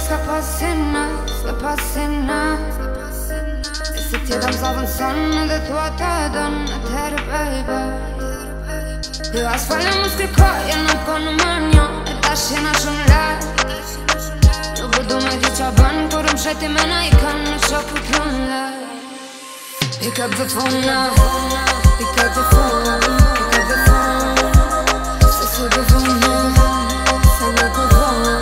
ska passa innan Jeg sitter dem sammen sånn Det tror at døden til det, baby Du har svalget måske køjen og konumanjo Da się naczunle Lubu dumaj dicia ban Korum shajti mena I kan shaku klunle Pick up the phone now Pick up the phone Pick up the phone Se the phone Sana ko phone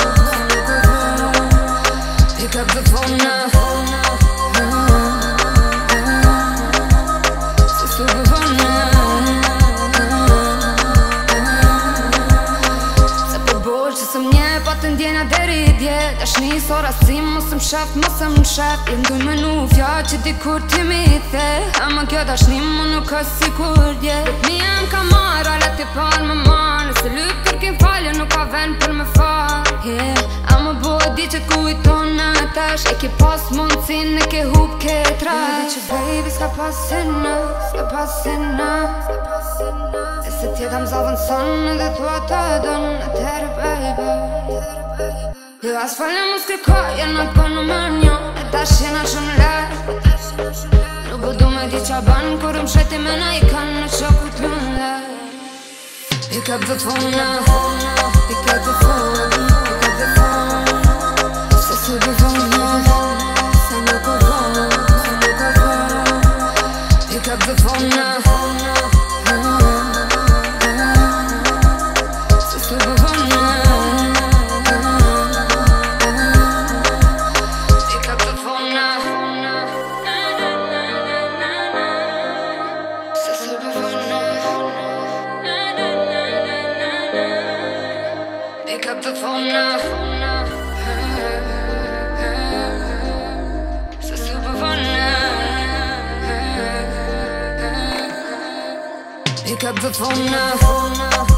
Pick up the phone now Se the phone Se po bolqë së mnje Pa të ndjena deri dje Dashni so rasim Mosëm shef Jëndu me nu fja që dikur ti mi the Ama kjo dashni mu nuk është si kur dje Vët mi jem ka marrë Ale ti par me marrë Nëse lyp kërkim falje Nuk ka ven për me farë Ama bo di që kujton në tash E ki pas mundësin e ki hup ketra Di që baby s'ka pasin E se tjeta m'zavën sonë Dhe thua të dënë E tere baby Du har svalget måske køjen og konumanjo E dash jena shumë lart Lubu dumaj dicia ban Korum shajti mena I kan në shaku t'lunle Pick up the phone now Pick up the phone Pick up the phone Se the phone Sana ko phone Pick up the phone now Se the phone Pick up the phone now Se the phone Pick up the phone now Se the phone Pick up the phone now